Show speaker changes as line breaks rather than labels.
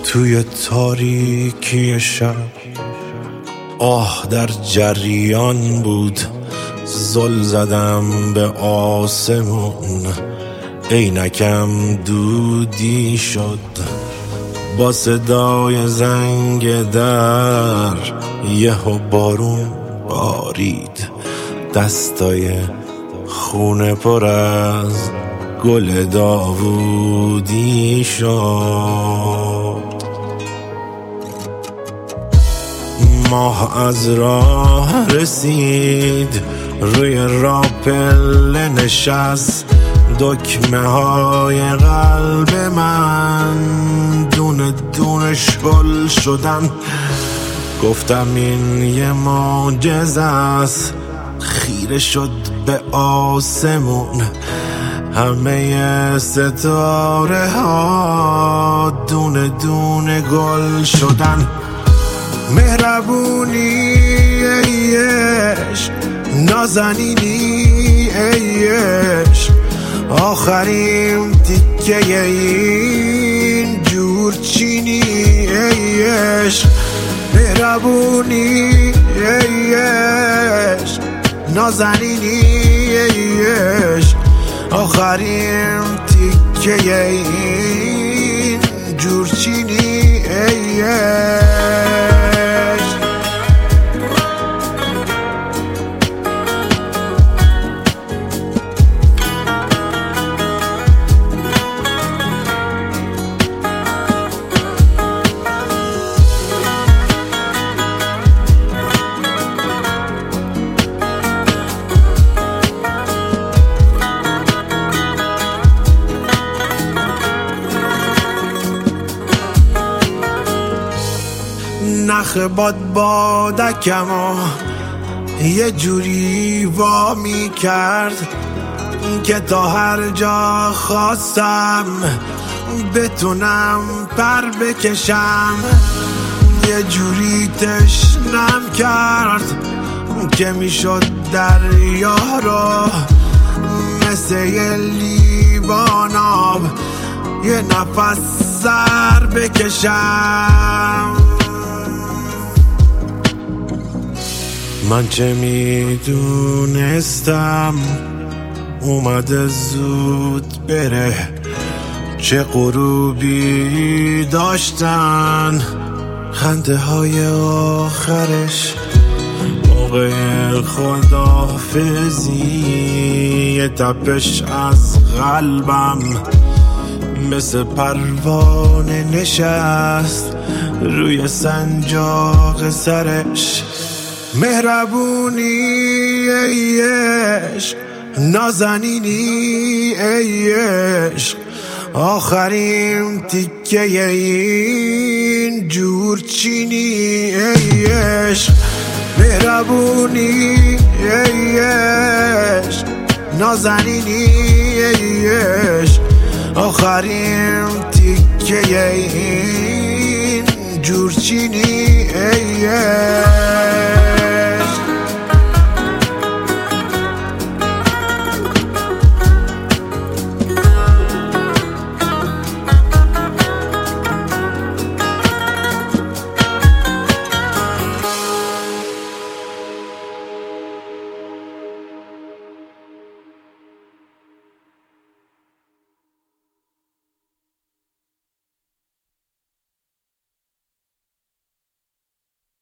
توی تاریکی شب آه در جریان بود، زل زدم به آسمون، عینکم دودی شد با صدای زنگ در. یهو بارون بارید، دستای خونه پر از گل داوودی شد. ماه از راه رسید، روی راپل نشست، دکمه های قلب من دونه دونه شل شدن. گفتم این یه معجزه است، خیره شد به آسمون، همه ستاره ها دونه دونه گل شدن. مهربونی ای عشق، نازنینی ای عشق، آخرین تیکه این جورچینی ای عشق. مهربونی ای عشق، نازنینی ای عشق، آخرین تیکه این جورچینی ای عشق. نخ بادکمو یه جوری وامی کرد که تا هر جا خواستم بتونم پر بکشم. یه جوری تشنم کرد که میشد دریا رو مثل یه لیوان آب یه نفس سر بکشم. من چه میدونستم اومده زود بره، چه غروبی داشتن خنده های آخرش. موقع خداحافظی یه تپش از قلبم مثل پروانه نشست روی سنجاق سرش. مهربونی ای عشق، نازنینی ای عشق، آخرین تیکه این جورچینی ای عشق. مهربونی ای عشق، نازنینی ای